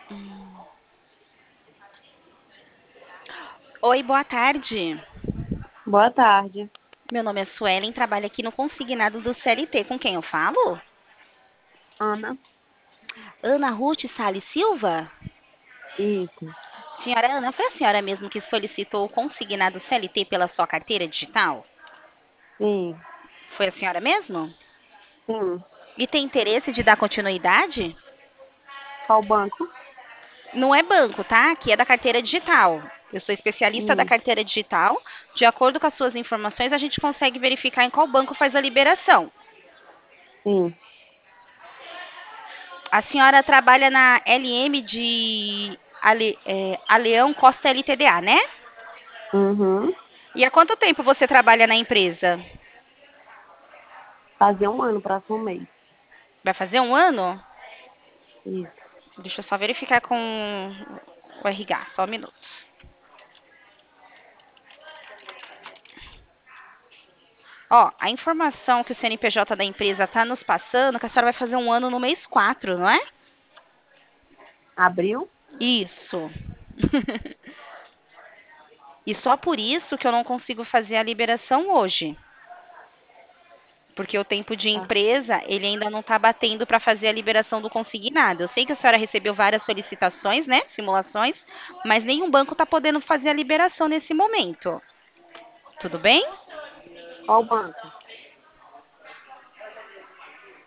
Oi, boa tarde. Boa tarde, Meu nome é Suelen, trabalho aqui no consignado do CLT. Com quem eu falo? Ana. Ana Ruth Salles Silva? Isso, Senhora Ana, foi a senhora mesmo que solicitou o consignado CLT pela sua carteira digital? sim, Foi a senhora mesmo? sim. E tem interesse de dar continuidade? Qual banco? Não é banco, tá? Aqui é da carteira digital. Eu sou especialista da Hum, carteira digital. De acordo com as suas informações, a gente consegue verificar em qual banco faz a liberação. sim. A senhora trabalha na LM de Aleão Costa LTDA, né? Uhum. E há quanto tempo você trabalha na empresa? Fazia um ano, próximo mês. Vai fazer um ano? Isso. Deixa eu só verificar com o RH, só um minuto. Ó, a informação que o CNPJ da empresa está nos passando, que a senhora vai fazer um ano no mês 4, não é? Abril? Isso. E só por isso que eu não consigo fazer a liberação hoje. Porque o tempo de Tá. empresa, ele ainda não está batendo para fazer a liberação do consignado. Eu sei que a senhora recebeu várias solicitações, né? Simulações, mas nenhum banco está podendo fazer a liberação nesse momento. Tudo bem? Qual banco?